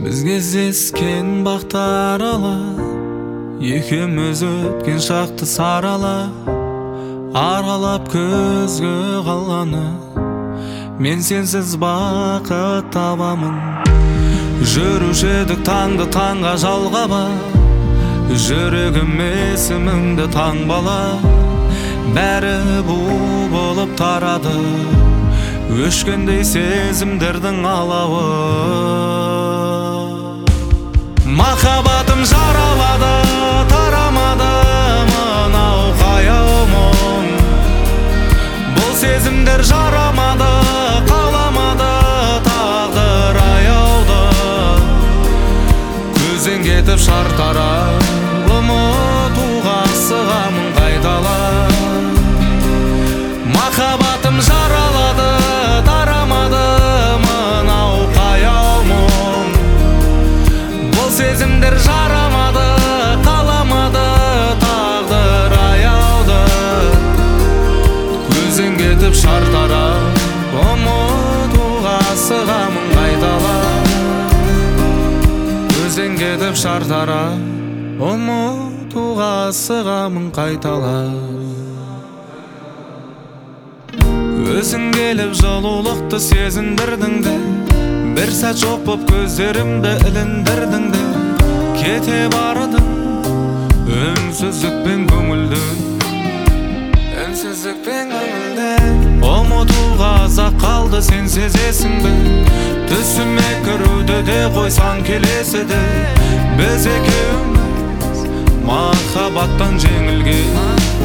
Biz кездескен бақтар ала, екеуміз өткен шақты сарала, аралап көзге қалғаны, мен сенсіз бақыт табамын. Жүруші едік таңды таңға жалғаба, жүрегім есіміңді таңбала. Бәрі бұл болып тарады, өшкендей сезімдердің алауы. Махаббатым жаралады, тарамады мынау қаяу мұң. Бұл сезімдер жарамады, қаламады тағдыр аяуды. Көзден кетіп шартарап, ұмытуға асығамын қайталап. Махаббатым жаралады, тарамады мынау қаяу мұң. Бұл сезімдер жарамады, қаламады тағдыр аяуды. Көзден кетіп шартарап, ұмытуға асығамын қайталап. Көзден кетіп шартарап, ұмытуға асығамын қайталап. Өзің келіп жылулықты сезіндірдің де, бір сәт жоқ боп көздерімді іліндірдің де. Кете бардың үнсіздікпен көңілдің, үнсіздікпен көңілдің. Ұмытуға азақ қалды сен сезесің бе, түсіме кіруді де қойсаң келесі де. Біз екеуміз махаббаттан жеңілген,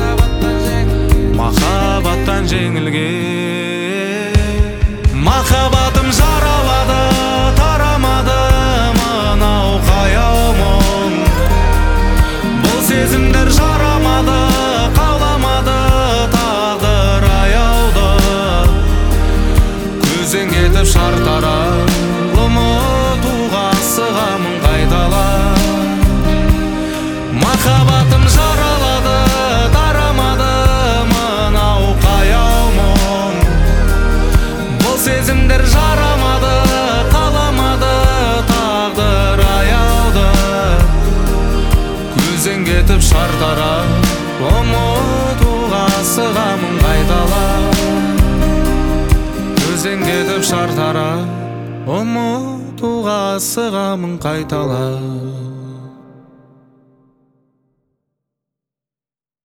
махаббаттан жеңілген. Махаббатым жаралады, тарамады мынау қаяу мұң. Бұл сезімдер жарамады, қаламады тағдыр аяуды. Көзден кетіп шартарап, ұмытуға асығамын қайталап. Махаббатым жаралады, тарамады мынау қаяу мұң. Бұл сезімдер жарамады, қаламады тағдыр аяуды. Көзден кетіп шартарап, ұмытуға асығамын қайталап. Көзден кетіп шартарап, ұмытуға асығамын қайталап.